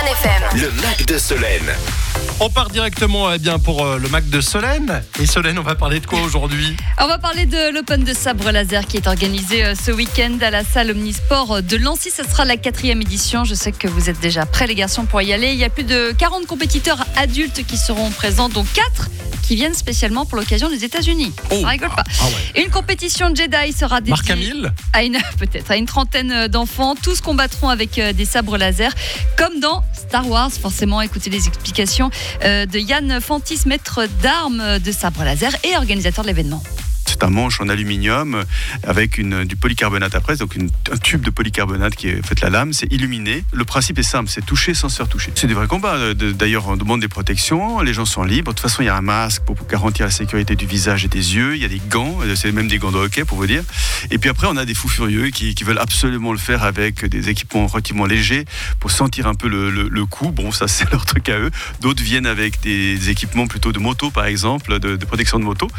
FM. Le Mac de Solène. On part directement pour le Mac de Solène. Et Solène, on va parler de quoi aujourd'hui ? On va parler de l'Open de sabre laser qui est organisé ce week-end à la salle Omnisport de Lancy. Ce sera la 4e édition. Je sais que vous êtes déjà prêts les garçons pour y aller. Il y a plus de 40 compétiteurs adultes qui seront présents, dont 4 qui viennent spécialement pour l'occasion des États-Unis. Ça rigole pas. Ouais. Une compétition Jedi sera dédiée Marc Hamill à une trentaine d'enfants. Tous combattront avec des sabres laser, comme dans Star Wars. Forcément, écoutez les explications de Yann Fantis, maître d'armes de sabre laser et organisateur de l'événement. C'est un manche en aluminium avec du polycarbonate après, donc un tube de polycarbonate qui est fait la lame, c'est illuminé. Le principe est simple, c'est toucher sans se faire toucher. C'est des vrais combats. D'ailleurs, on demande des protections, les gens sont libres. De toute façon, il y a un masque pour garantir la sécurité du visage et des yeux. Il y a des gants, c'est même des gants de hockey pour vous dire. Et puis après, on a des fous furieux qui veulent absolument le faire avec des équipements relativement légers pour sentir un peu le coup. Bon, ça c'est leur truc à eux. D'autres viennent avec des équipements plutôt de moto, par exemple, de protection de moto.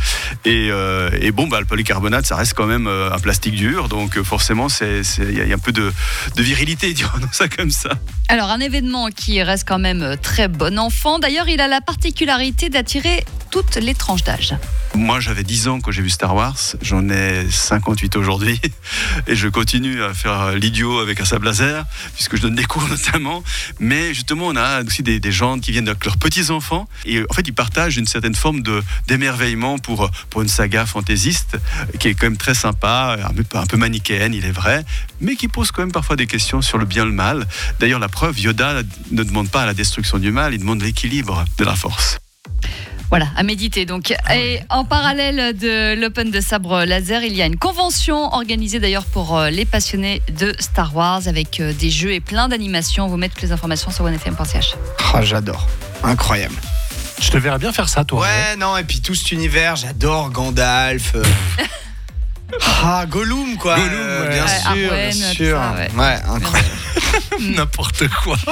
Et bon, le polycarbonate, ça reste quand même un plastique dur, donc forcément, il y a un peu de virilité, disons ça comme ça. Alors, un événement qui reste quand même très bon enfant. D'ailleurs, il a la particularité d'attirer toutes les tranches d'âge. Moi, j'avais 10 ans quand j'ai vu Star Wars. J'en ai 58 aujourd'hui. Et je continue à faire l'idiot avec un sabre laser, puisque je donne des cours notamment. Mais justement, on a aussi des gens qui viennent avec leurs petits-enfants. Et en fait, ils partagent une certaine forme d'émerveillement pour une saga fantaisiste, qui est quand même très sympa, un peu manichéenne, il est vrai, mais qui pose quand même parfois des questions sur le bien et le mal. D'ailleurs, la preuve, Yoda ne demande pas la destruction du mal, il demande l'équilibre de la force. Voilà, à méditer donc. Et en parallèle de l'Open de sabre laser, il y a une convention organisée d'ailleurs pour les passionnés de Star Wars avec des jeux et plein d'animations. On vous met toutes les informations sur onefm.ch. Oh, j'adore, incroyable. Je te verrais bien faire ça, toi. Ouais, non, et puis tout cet univers, j'adore Gandalf. Gollum, quoi. Gollum, ouais. Bien sûr, Arwen, bien sûr. tout ça, ouais. Ouais, incroyable. N'importe quoi.